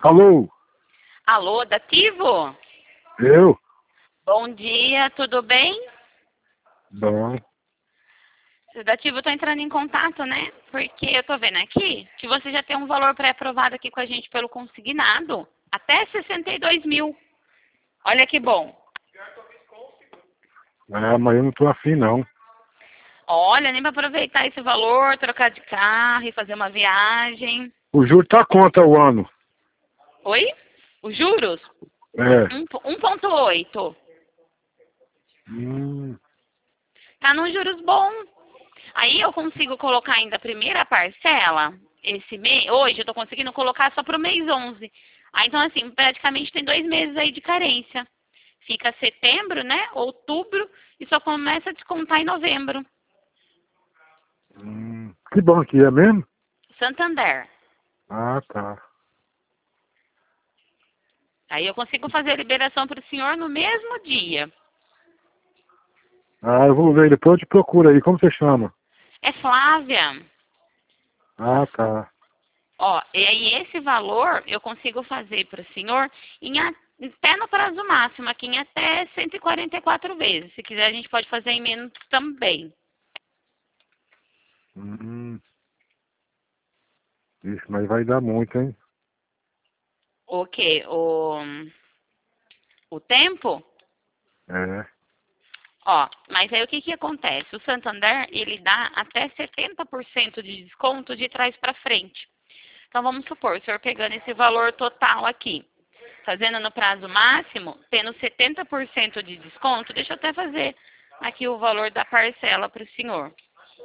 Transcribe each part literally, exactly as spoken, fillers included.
Alô? Alô, Dativo? Eu? Bom dia, tudo bem? Bom. Dativo, eu tô entrando em contato, né? Porque eu tô vendo aqui que você já tem um valor pré-aprovado aqui com a gente pelo consignado. Até sessenta e dois mil. Olha que bom. Ah, mas eu não tô afim, não. Olha, nem para aproveitar esse valor, trocar de carro e fazer uma viagem. O juro tá contra o ano. Oi? Os juros? É. um vírgula oito. Hum. Tá num juros bom. Aí eu consigo colocar ainda a primeira parcela, esse mês, hoje eu tô conseguindo colocar só pro mês onze. Aí então assim, praticamente tem dois meses aí de carência. Fica setembro, né? Outubro e só começa a descontar em novembro. Hum. Que bom que é mesmo? Santander. Ah, tá. Aí eu consigo fazer a liberação pro senhor no mesmo dia. Ah, eu vou ver, depois eu te procuro aí. Como você chama? É Flávia. Ah, tá. Ó, e aí esse valor eu consigo fazer para o senhor em a- até no prazo máximo, aqui em até cento e quarenta e quatro vezes. Se quiser, a gente pode fazer em menos também. Hum. Isso, mas vai dar muito, hein? O quê? O, o tempo? É. Ó, mas aí o que que acontece? O Santander, ele dá até setenta por cento de desconto de trás para frente. Então, vamos supor, o senhor pegando esse valor total aqui, fazendo no prazo máximo, tendo setenta por cento de desconto, deixa eu até fazer aqui o valor da parcela para o senhor.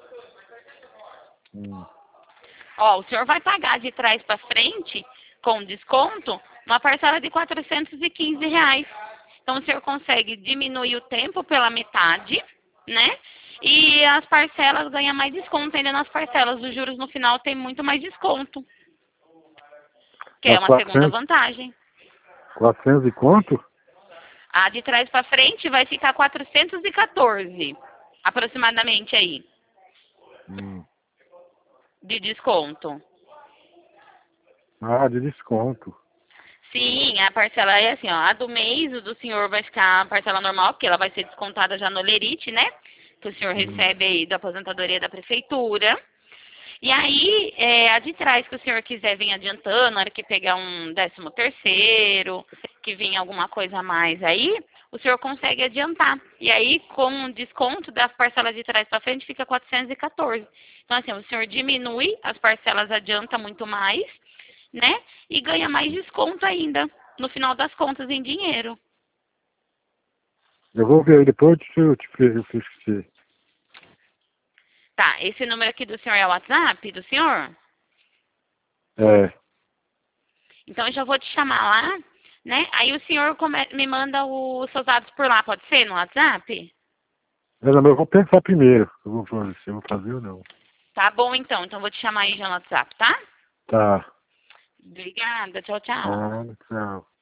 Hum. Ó, o senhor vai pagar de trás para frente, com desconto, uma parcela de quatrocentos e quinze reais. Então, o senhor consegue diminuir o tempo pela metade, né? E as parcelas ganham mais desconto ainda nas parcelas. Os juros no final tem muito mais desconto, que é Mas uma segunda quatrocentos, vantagem. quatrocentos e quanto? A de trás para frente vai ficar quatrocentos e quatorze, aproximadamente aí, Hum. de desconto. Ah, de desconto. Sim, a parcela é assim, ó, a do mês, o do senhor vai ficar a parcela normal, porque ela vai ser descontada já no lerite, né? Que o senhor Hum. recebe aí da aposentadoria da prefeitura. E aí, é, a de trás que o senhor quiser vir adiantando, na hora que pegar um décimo terceiro, que vinha alguma coisa a mais aí, o senhor consegue adiantar. E aí, com o desconto das parcelas de trás para frente, fica quatrocentos e quatorze. Então, assim, o senhor diminui, as parcelas adianta muito mais, né? E ganha mais desconto ainda, no final das contas, em dinheiro. Eu vou ver aí, depois eu te, eu te, eu te esqueci. Tá, esse número aqui do senhor é o WhatsApp do senhor? É. Então eu já vou te chamar lá, né? Aí o senhor come- me manda os seus dados por lá, pode ser? No WhatsApp? Mas eu vou pensar primeiro. Eu vou fazer se eu vou fazer ou não. Tá bom então, então eu vou te chamar aí já no WhatsApp, tá? Tá. Obrigada, tchau, tchau. Ah, tchau.